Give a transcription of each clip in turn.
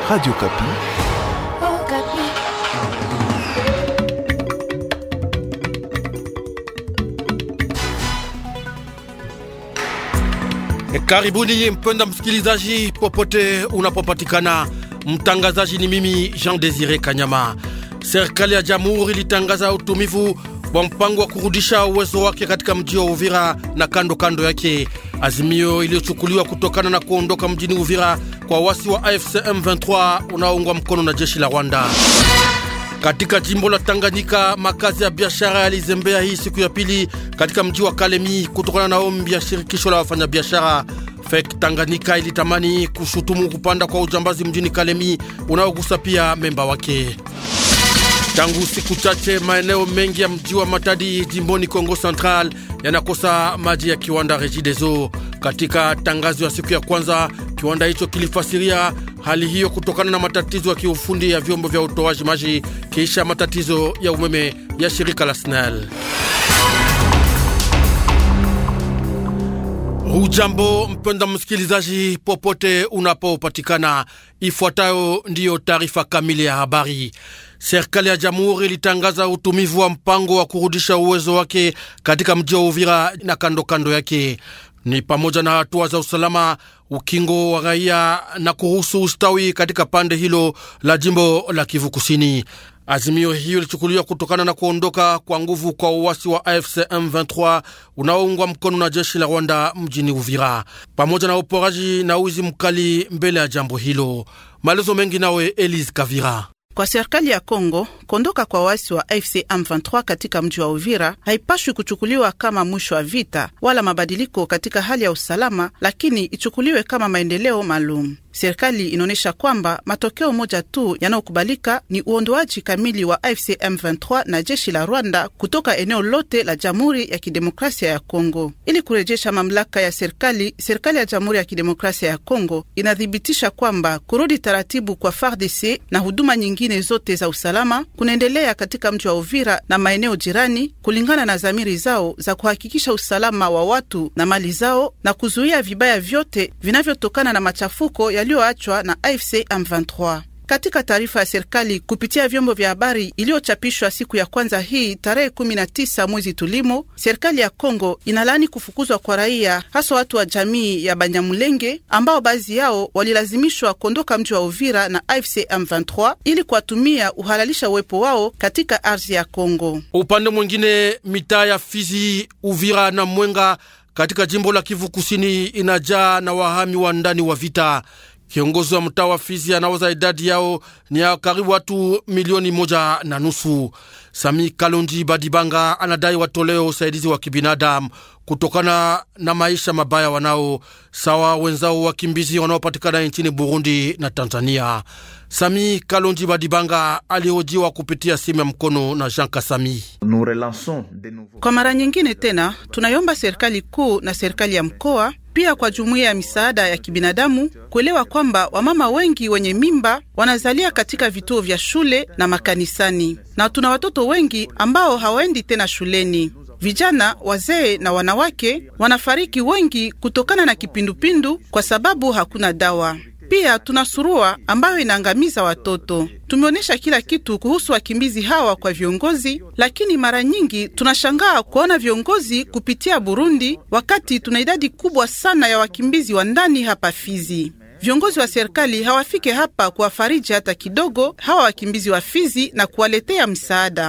Radio Kapi. Oh, Kapi. Karibuni mpenda msikilizaji popote unapopatikana. Mtangazaji ni mimi Jean Désiré Kanyama. Serikali ya Jamhuri ilitangaza utumivu wa mpango wa kurudisha uwezo wake katika mji wa Uvira na kando yake. Azimio iliyochukuliwa kutokana na kuondoka mjini Uvira kwa wasi wa AFC M23 unaoungwa mkono na jeshi la Rwanda. Katika jimbo la Tanganyika, makazi ya biashara yalizembea hii siku ya pili katika mji wa Kalemi kutokana na ombi ya shirikisho la wafanyabiashara. FEC Tanganyika ilitamani kushutumu kupanda kwa ujambazi mjini Kalemi unaogusa pia memba wake. Tangu siku chache maeneo mengi ya mji wa Matadi jimboni Kongo Central yanakosa maji ya kiwanda Regideso. Katika tangazo ya siku ya kwanza, kiwanda hicho kilifasiria hali hiyo kutokana na matatizo ya kiufundi ya vyombo vya utoaji maji kisha matatizo ya umeme ya shirika la SNEL. Hujambo mpenda msikilizaji popote unapopatikana, ifuatayo ndiyo taarifa kamili ya habari. Serikali ya Jamhuri ilitangaza utumivu wa mpango wa kurudisha uwezo wake katika mji wa Uvira na kando yake. Ni pamoja na hatua za usalama, ukingo wa raia na kuhusu ustawi katika pande hilo la jimbo la Kivu Kusini. Azimio hiyo ilichukuliwa kutokana na kuondoka kwa nguvu kwa uasi wa AFC M23 unaoungwa mkono na jeshi la Rwanda mjini Uvira, pamoja na uporaji na uwizi mkali mbele ya jambo hilo. Maelezo mengi nawe Elise Kavira. Kwa serikali ya Kongo, kuondoka kwa wasi wa AFC M23 katika mji wa Uvira haipashwi kuchukuliwa kama mwisho wa vita wala mabadiliko katika hali ya usalama, lakini ichukuliwe kama maendeleo maalum. Serikali inaonyesha kwamba matokeo moja tu yanayokubalika ni uondoaji kamili wa AFC M23 na jeshi la Rwanda kutoka eneo lote la Jamhuri ya Kidemokrasia ya Kongo. Ili kurejesha mamlaka ya serikali ya Jamhuri ya Kidemokrasia ya Kongo inadhibitisha kwamba kurudi taratibu kwa FARDC na huduma nyingine zote za usalama kunaendelea katika mji wa Uvira na maeneo jirani kulingana na dhamiri zao za kuhakikisha usalama wa watu na mali zao na kuzuia vibaya vyote vinavyotokana na machafuko yaliyoachwa na AFC M23. Katika taarifa ya serikali kupitia vyombo vya habari iliyochapishwa siku ya kwanza hii tarehe 19 mwezi tulimo, serikali ya Kongo inalaani kufukuzwa kwa raia, hasa watu wa jamii ya Banyamulenge ambao baadhi yao walilazimishwa kuondoka mji wa Uvira na AFC M23 ili kuwatumia uhalalisha uwepo wao katika ardhi ya Kongo. Upande mwingine, mitaa ya Fizi, Uvira na Mwenga katika jimbo la Kivu Kusini inajaa na wahami wa ndani wa vita. Kiongozi wa mtaa wa Fizi anawaza idadi yao ni ya karibu watu 1.5 milioni. Sami Kalonji Badibanga anadai watoleo usaidizi wa kibinadamu kutokana na maisha mabaya wanao sawa wenzao wakimbizi wanaopatikana nchini Burundi na Tanzania. Sami Kalonji Badibanga alihojiwa kupitia simu ya mkono na Jean Kasami. Kwa mara nyingine tena tunayomba serikali kuu na serikali ya mkoa pia kwa jumuiya ya misaada ya kibinadamu kuelewa kwamba wamama wengi wenye mimba wanazalia katika vituo vya shule na makanisani, na tuna watoto wengi ambao hawaendi tena shuleni. Vijana, wazee na wanawake wanafariki wengi kutokana na kipindupindu kwa sababu hakuna dawa. Pia tuna surua ambayo inaangamiza watoto. Tumeonyesha kila kitu kuhusu wakimbizi hawa kwa viongozi, lakini mara nyingi tunashangaa kuona viongozi kupitia Burundi wakati tuna idadi kubwa sana ya wakimbizi wa ndani hapa Fizi. Viongozi wa serikali hawafike hapa kuwafariji hata kidogo hawa wakimbizi wa Fizi na kuwaletea msaada.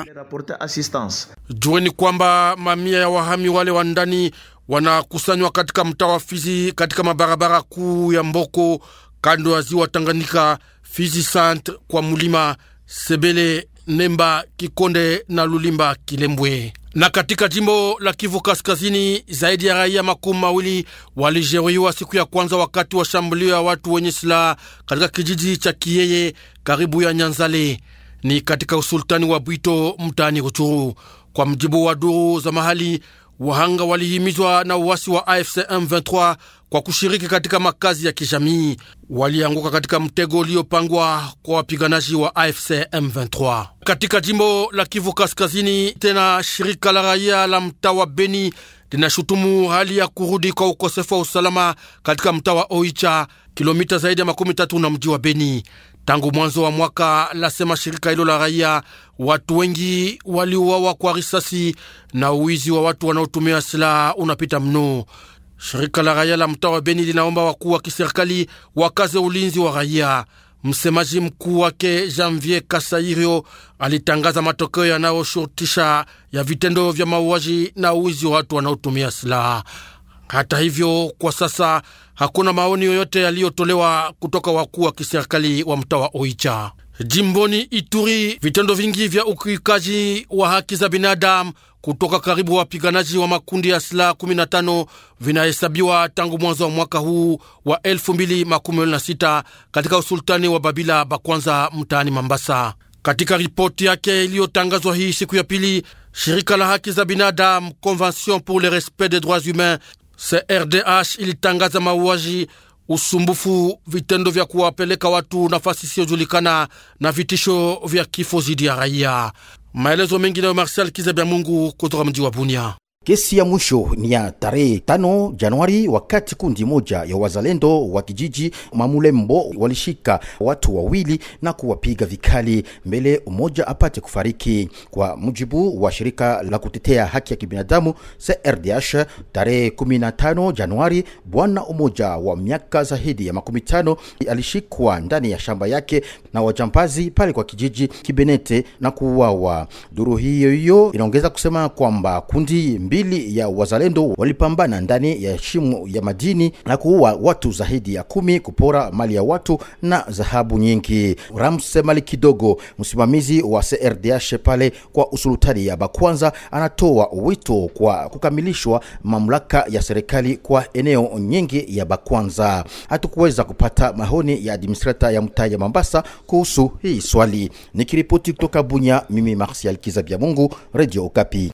Jueni kwamba mamia ya wahami wale wa ndani wanakusanywa katika mtaa wa Fizi katika mabarabara kuu ya Mboko kando ya ziwa Tanganyika, Fizi Centre kwa Mulima, Sebele, Nemba, Kikonde na Lulimba Kilembwe. Na katika jimbo la Kivu Kaskazini, zaidi ya raia 20 walijeruhiwa siku ya kwanza wakati wa shambulio ya watu wenye silaha katika kijiji cha Kiyeye karibu ya Nyanzale, ni katika usultani wa Bwito mtaani Ruchuru. Kwa mjibu wa duru za mahali, wahanga walihimizwa na uasi wa AFC M23 kwa kushiriki katika makazi ya kijamii. Walianguka katika mtego uliopangwa kwa wapiganaji wa AFC M23. Katika jimbo la Kivu Kaskazini, tena shirika la raia la mtaa wa Beni linashutumu hali ya kurudi kwa ukosefu wa usalama katika mtaa wa Oicha, kilomita zaidi ya 30 na mji wa Beni. Tangu mwanzo wa mwaka, lasema shirika hilo la raia, watu wengi waliuawa kwa risasi na uwizi wa watu wanaotumia silaha unapita mno. Shirika la raia la mtaa wa Beni linaomba wakuu wa kiserikali wakaze ulinzi wa raia. Msemaji mkuu wake Janvier Kasairio alitangaza matokeo yanayoshurutisha ya vitendo vya mauaji na uwizi wa watu wanaotumia silaha. Hata hivyo, kwa sasa hakuna maoni yoyote yaliyotolewa kutoka wakuu wa kiserikali wa mtaa wa Oicha. Jimboni Ituri, vitendo vingi vya ukiukaji wa haki za binadamu kutoka karibu wapiganaji wa makundi ya silaha 15 vinahesabiwa tangu mwanzo wa mwaka huu wa 2026 katika usultani wa Babila Bakwanza mtaani Mambasa. Katika ripoti yake iliyotangazwa hii siku ya pili, shirika la haki za binadamu Convention pour le respect des droits humains CRDH ilitangaza mauaji, usumbufu, vitendo vya kuwapeleka watu nafasi isiyojulikana na vitisho vya kifo zidi ya raia. Maelezo mengi nayo Marcel Kizabia Mungu kutoka mji wa Bunia. Kesi ya mwisho ni ya tarehe 5 Januari, wakati kundi moja ya wazalendo wa kijiji Mamulembo walishika watu wawili na kuwapiga vikali mbele mmoja apate kufariki. Kwa mujibu wa shirika la kutetea haki ya kibinadamu CRDH, tarehe 15 Januari, bwana mmoja wa miaka zaidi ya 15 alishikwa ndani ya shamba yake na wajambazi pale kwa kijiji Kibenete na kuuawa. Duru hiyo inaongeza kusema kwamba kundi mbili ya wazalendo walipambana ndani ya shimo ya madini na kuua watu zaidi ya 10, kupora mali ya watu na dhahabu nyingi. Ramse Mali Kidogo, msimamizi wa CRDH pale kwa usultani ya Bakwanza, anatoa wito kwa kukamilishwa mamlaka ya serikali kwa eneo nyingi ya Bakwanza. Hatukuweza kupata maoni ya administrator ya mtaa ya Mambasa kuhusu hii swali. Nikiripoti kutoka Bunya, mimi Martial Kizabia Mungu, Radio Okapi.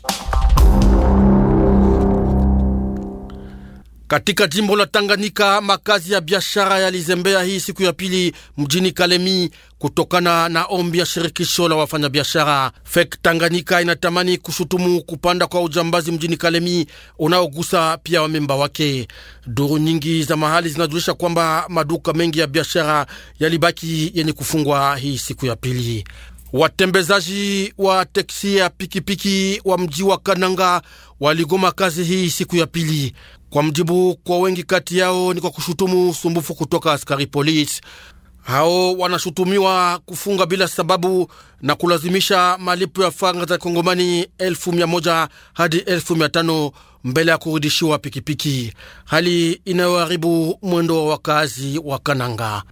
Katika jimbo la Tanganyika, makazi ya biashara yalizembea hii siku ya pili mjini Kalemi kutokana na ombi ya shirikisho la wafanyabiashara. FEC Tanganyika inatamani kushutumu kupanda kwa ujambazi mjini Kalemi unaogusa pia wamemba wake. Duru nyingi za mahali zinajulisha kwamba maduka mengi ya biashara yalibaki yenye kufungwa hii siku ya pili. Watembezaji wa teksi ya pikipiki wa mji wa Kananga waligoma kazi hii siku ya pili. Kwa mjibu kwa wengi kati yao ni kwa kushutumu sumbufu kutoka askari polisi. Hao wanashutumiwa kufunga bila sababu na kulazimisha malipo ya faranga za Kongomani 1,100 hadi 1,500 mbele ya kurudishiwa pikipiki, hali inayoharibu mwendo wa wakazi wa Kananga.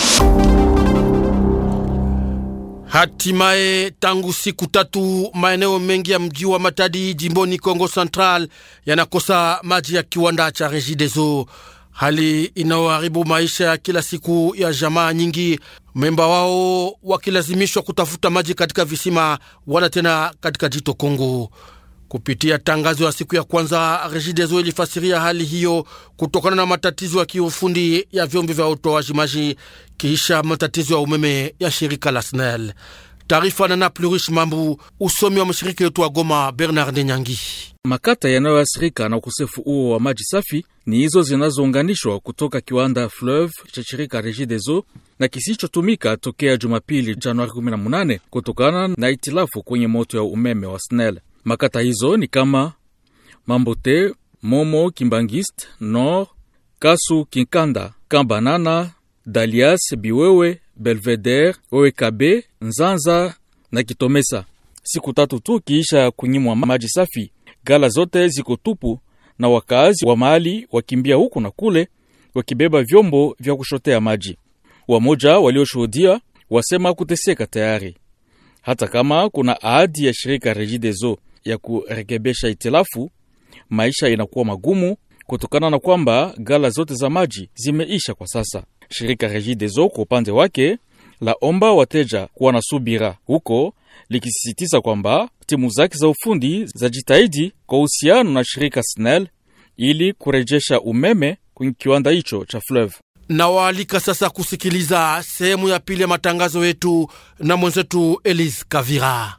Hatimaye, tangu siku 3 maeneo mengi ya mji wa Matadi jimboni Kongo Central yanakosa maji ya kiwanda cha Regideso, hali inayoharibu maisha ya kila siku ya jamaa nyingi, memba wao wakilazimishwa kutafuta maji katika visima wala tena katika jito Kongo. Kupitia tangazo ya siku ya kwanza, Regideso ilifasiria hali hiyo kutokana na matatizo ya kiufundi ya vyombo vya utoaji maji kisha matatizo ya umeme ya shirika la SNEL. Taarifa na Plurish Mambu, usomi wa mshiriki wetu wa Goma Bernard Nyangi. Makata yanayoathirika na ukosefu huo wa maji safi ni hizo zinazounganishwa kutoka kiwanda Fleuve cha shirika Regideso na kisichotumika tokea Jumapili Januari 18 kutokana na itilafu kwenye moto ya umeme wa SNEL. Makata hizo ni kama Mambote, Momo, Kimbangist, Nord, Kasu, Kinkanda, Kambanana, Dalias, Biwewe, Belvedere, Owekabe, Nzanza na Kitomesa. Siku 3 tu kiisha kunyimwa maji safi, gala zote ziko tupu na wakazi wa mahali wakimbia huku na kule wakibeba vyombo vya kushotea maji. Wamoja walioshuhudia wasema kuteseka tayari. Hata kama kuna ahadi ya shirika Regideso ya kurekebesha itilafu, maisha inakuwa magumu kutokana na kwamba gala zote za maji zimeisha kwa sasa. Shirika Regideso kwa upande wake laomba wateja kuwa na subira huko, likisisitiza kwamba timu zake za ufundi za jitahidi kwa uhusiano na shirika SNEL ili kurejesha umeme kwenye kiwanda hicho cha Fleuve. Na waalika sasa kusikiliza sehemu ya pili ya matangazo yetu na mwenzetu Elise Kavira.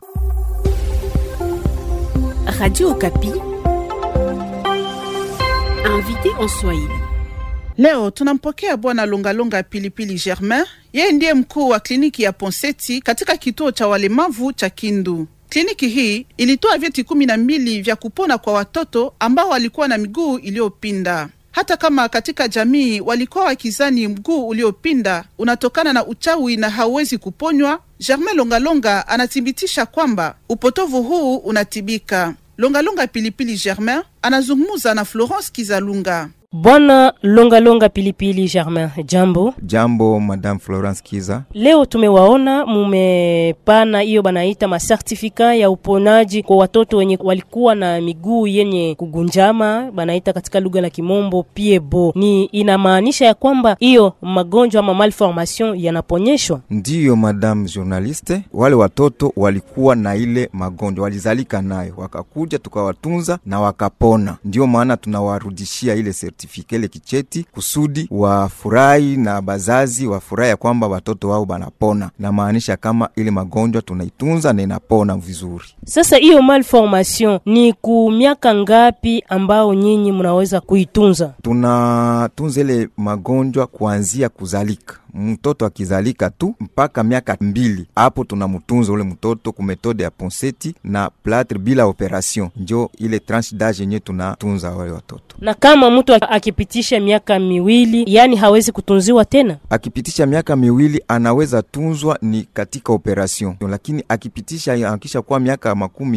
Radio Okapi, invité en Swahili. Leo tunampokea bwana Longalonga Pilipili Germain. Yeye ndiye mkuu wa kliniki ya Ponseti katika kituo cha walemavu cha Kindu. Kliniki hii ilitoa vyeti 12 vya kupona kwa watoto ambao walikuwa na miguu iliyopinda. Hata kama katika jamii walikuwa wakizani mguu uliopinda unatokana na uchawi na hauwezi kuponywa, Germain Longalonga anathibitisha kwamba upotovu huu unatibika. Longalonga Pilipili Germain anazungumza na Florence Kizalunga. Bwana Longalonga Pilipili Germain, jambo. Jambo Madame Florence Kiza. Leo tumewaona mumepana hiyo banaita masertifika ya uponaji kwa watoto wenye walikuwa na miguu yenye kugunjama, banaita katika lugha la Kimombo pied-bot. Ni inamaanisha ya kwamba hiyo magonjwa ama malformation yanaponyeshwa? Ndiyo Madame journaliste, wale watoto walikuwa na ile magonjwa, walizalika nayo, wakakuja tukawatunza na wakapona. Ndio maana tunawarudishia ile certificate ile kicheti kusudi wafurahi na bazazi wafurahi ya kwamba watoto wao banapona. Na maanisha kama ile magonjwa tunaitunza na inapona vizuri. Sasa hiyo malformation ni ku miaka ngapi ambao nyinyi mnaweza kuitunza? Tunatunza ile magonjwa kuanzia kuzalika. Mtoto akizalika tu mpaka miaka 2, hapo tunamtunza ule mtoto ku metode ya Ponseti na plâtre bila operation. Ndio ile tranche d'âge yenye tunatunza wale watoto. Na kama mtu akipitisha miaka 2, yani hawezi kutunziwa tena? Akipitisha miaka 2 anaweza tunzwa ni katika operation. Lakini akipitisha akisha kwa miaka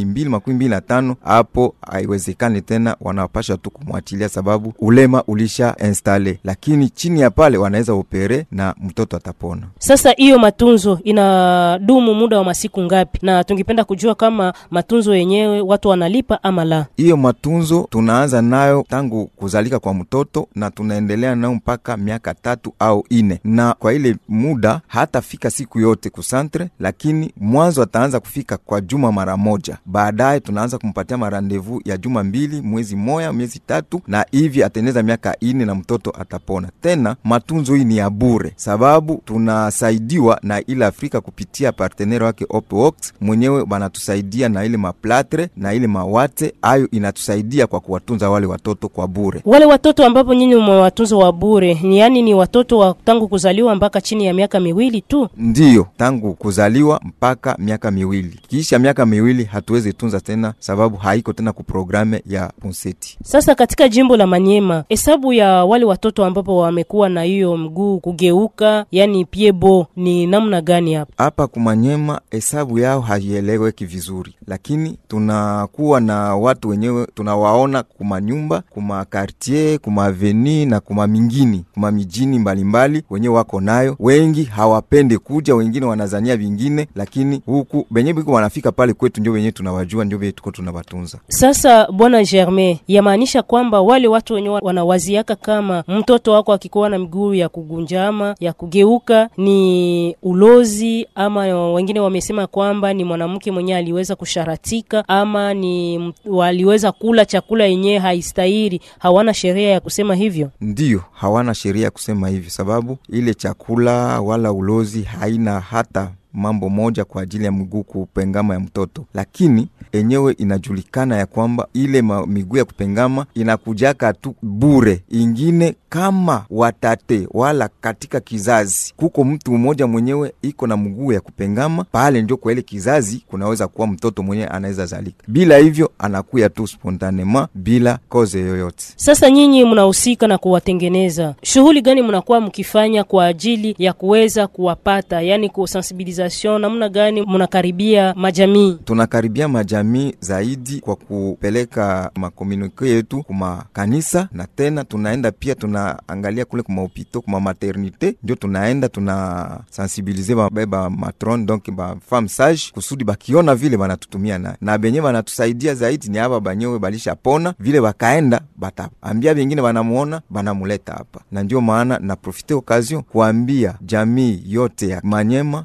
22-25, hapo haiwezekani tena, wanapasha tu kumwachilia sababu ulema ulisha installe. Lakini chini ya pale wanaweza opere na mtoto atapona. Sasa hiyo matunzo inadumu muda wa masiku ngapi? Na tungependa kujua kama matunzo yenyewe watu wanalipa ama la. Hiyo matunzo tunaanza nayo tangu kuzalika kwa mtoto na tunaendelea nayo mpaka miaka 3 au 4. Na kwa ile muda hata fika siku yote kusantre, lakini mwanzo ataanza kufika kwa juma mara moja. Baadaye tunaanza kumpatia marandevu ya juma 2, mwezi 1, miezi 3, na hivi ateneza miaka 4 na mtoto atapona. Tena matunzo hii ni ya bure, sababu tunasaidiwa na ile Afrika kupitia partenaire wake Opworks. Mwenyewe banatusaidia na ile maplatre na ile mawate, ayo inatusaidia kwa kuwatunza wale watoto kwa bure. Wale watoto ambapo nyinyi mwatunza wa bure ni yani ni watoto wa tangu kuzaliwa mpaka chini ya miaka 2 tu? Ndiyo, tangu kuzaliwa mpaka miaka 2. Kisha miaka 2 hatuwezi tunza tena sababu haiko tena ku programe ya Ponseti. Sasa katika jimbo la Maniema, hesabu ya wale watoto ambapo wamekuwa na hiyo mguu kugeuka, yani pied-bot, ni namna gani hapa? Hapa kumanyema hesabu yao haieleweki vizuri, lakini tunakuwa na watu wenyewe tunawaona kuma nyumba, kuma quartier, kuma avenue na kuma mingini, kuma mijini mbalimbali wenyewe wako nayo. Wengi hawapende kuja, wengine wanazania vingine, lakini huku benye biko wanafika pale kwetu ndio wenyewe tunawajua, ndio wenyewe tuko tunawatunza. Sasa bwana Germain, yamaanisha kwamba wale watu wenyewe wanawaziaka kama mtoto wako akikuwa na miguu ya kugunjama, ya kugeuka ni ulozi, ama wengine wamesema kwamba ni mwanamke mwenye aliweza kusharatika, ama ni waliweza kula chakula yenyewe haistahili. Hawana sheria ya kusema hivyo? Ndiyo, hawana sheria ya kusema hivyo sababu ile chakula wala ulozi haina hata mambo moja kwa ajili ya miguu kupengama ya mtoto. Lakini enyewe inajulikana ya kwamba ile miguu ya kupengama inakujaka tu bure. Ingine kama watate wala katika kizazi kuko mtu mmoja mwenyewe iko na mguu ya kupengama, pale ndio kwa ile kizazi kunaweza kuwa mtoto mwenyewe anaweza zalika. Bila hivyo anakuya tu spontanema bila koze yoyote. Sasa nyinyi mnahusika na kuwatengeneza. Shughuli gani mnakuwa mkifanya kwa ajili ya kuweza kuwapata, yani kusensibiliza namna gani mnakaribia majamii? Tunakaribia majamii zaidi kwa kupeleka makomunike yetu kuma kanisa, na tena tunaenda pia tunaangalia kule kuma hopito, kuma maternite, ndio tunaenda tunasensibilize baba matron, donc ba femme sage, kusudi bakiona vile banatutumia na benye banatusaidia zaidi ni hapa banyewe balisha pona vile bakaenda bataambia wengine banamuona banamuleta hapa. Na ndio maana na profite occasion kuambia jamii yote ya Manyema na ya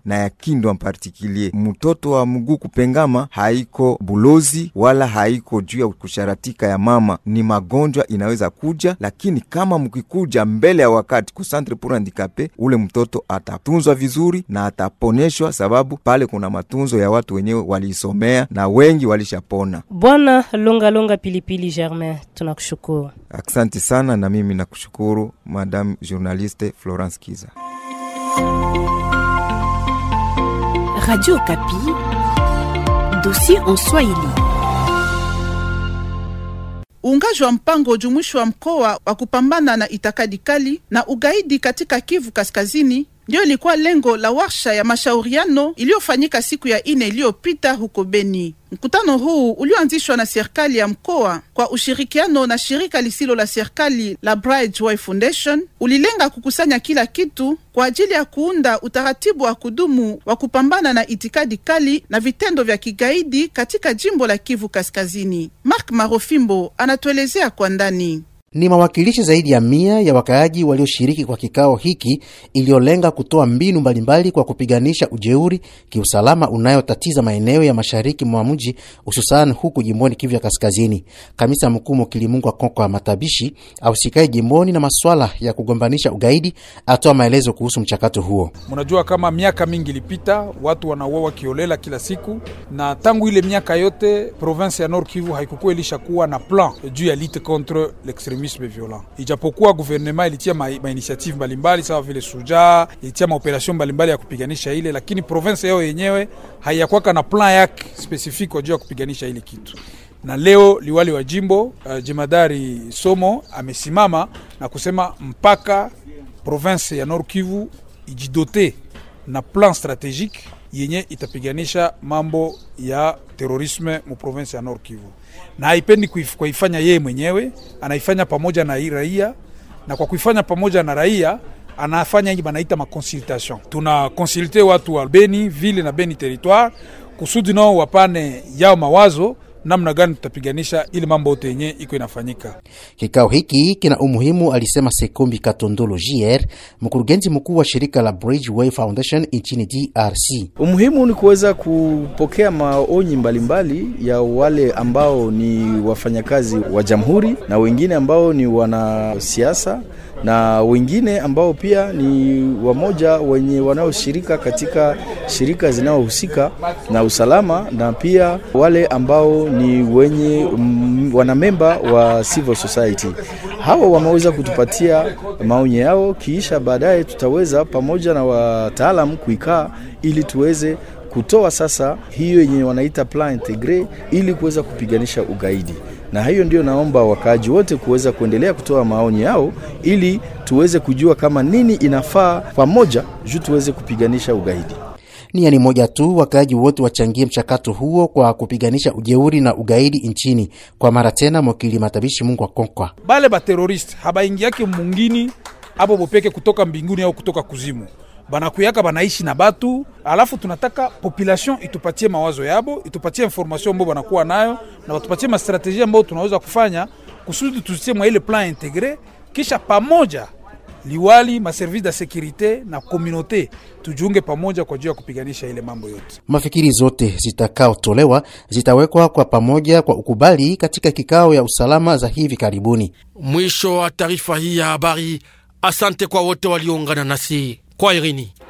Kindu en particulier, mtoto wa mguu kupengama haiko bulozi wala haiko juu ya kusharatika ya mama, ni magonjwa inaweza kuja, lakini kama mkikuja mbele ya wakati ku centre pour handicapé, ule mtoto atatunzwa vizuri na ataponeshwa, sababu pale kuna matunzo ya watu wenyewe waliisomea na wengi walishapona. Bwana Longa Pilipili Germain, tunakushukuru. Asante sana, na mimi nakushukuru Madame journaliste Florence Kiza. Radio Kapi, dossier en Swahili. Uungaji wa mpango jumuishi wa mkoa wa kupambana na itikadi kali na ugaidi katika Kivu Kaskazini ndio ilikuwa lengo la warsha ya mashauriano iliyofanyika siku ya 4 iliyopita huko Beni. Mkutano huu ulioanzishwa na serikali ya mkoa kwa ushirikiano na shirika lisilo la serikali la Bridgeway Foundation ulilenga kukusanya kila kitu kwa ajili ya kuunda utaratibu wa kudumu wa kupambana na itikadi kali na vitendo vya kigaidi katika jimbo la Kivu Kaskazini. Mark Marofimbo anatuelezea kwa ndani. Ni mawakilishi zaidi ya 100 ya wakaaji walioshiriki kwa kikao hiki iliyolenga kutoa mbinu mbalimbali kwa kupiganisha ujeuri kiusalama unayotatiza maeneo ya mashariki mwa mji, hususan huku jimboni Kivu ya Kaskazini. Kamisa mkuu Kilimungu Konko Matabishi ausikae jimboni na masuala ya kugombanisha ugaidi atoa maelezo kuhusu mchakato huo. Mnajua kama miaka mingi ilipita watu wanauawa kiolela kila siku, na tangu ile miaka yote province ya Nord Kivu haikukuwa ilishakuwa na plan juu ya lutte contre l'extrémisme violent. Ijapokuwa gouvernement ilitia ma initiative mbalimbali sawa vile Suja, ilitia ma operation mbalimbali ya kupiganisha ile, lakini province yao yenyewe haiyakuwa na plan yake specific kwa ajili ya kupiganisha ile kitu. Na leo liwali wa jimbo Jemadari Somo amesimama na kusema mpaka province ya Nord Kivu ijidote na plan strategique yenye itapiganisha mambo ya terorisme mu province ya Nord Kivu. Na haipendi kuifanya yeye mwenyewe, anaifanya pamoja na raia, na kwa kuifanya pamoja na raia anafanya hivi banaita ma consultation. Tuna consulter watu wa Beni ville na Beni territoire kusudi nao wapane yao mawazo namna gani tutapiganisha ili mambo yote yenye iko inafanyika. Kikao hiki kina umuhimu, alisema Sekombi Katondolo JR, mkurugenzi mkuu wa shirika la Bridgeway Foundation nchini DRC. Umuhimu ni kuweza kupokea maoni mbalimbali ya wale ambao ni wafanyakazi wa jamhuri na wengine ambao ni wanasiasa na wengine ambao pia ni wamoja wenye wanaoshirika katika shirika zinazohusika na usalama, na pia wale ambao ni wenye wanamemba wa civil society. Hawa wameweza kutupatia maoni yao, kisha baadaye tutaweza pamoja na wataalamu kuikaa ili tuweze kutoa sasa hiyo yenye wanaita plan integre ili kuweza kupiganisha ugaidi. Na hiyo ndio naomba wakaaji wote kuweza kuendelea kutoa maoni yao ili tuweze kujua kama nini inafaa pamoja juu tuweze kupiganisha ugaidi. Ni moja tu, wakaaji wote wachangie mchakato huo kwa kupiganisha ujeuri na ugaidi nchini. Kwa mara tena Mokili Matabishi Mungu Akonkwa. Bale ba terrorist habaingi yake mungini hapo bopeke kutoka mbinguni au kutoka kuzimu. Banakuyaka banaishi na batu, alafu tunataka population itupatie mawazo yabo, itupatie information ambayo banakuwa nayo, na watupatie ma strategie ambayo tunaweza kufanya kusudi tusitie mwa ile plan integre, kisha pamoja liwali, ma service de sécurité na communauté tujiunge pamoja kwa ajili ya kupiganisha ile mambo yote. Mafikiri zote zitakaotolewa zitawekwa kwa pamoja kwa ukubali katika kikao ya usalama za hivi karibuni. Mwisho wa taarifa hii ya habari. Asante kwa wote walioungana nasi. Kwa irini.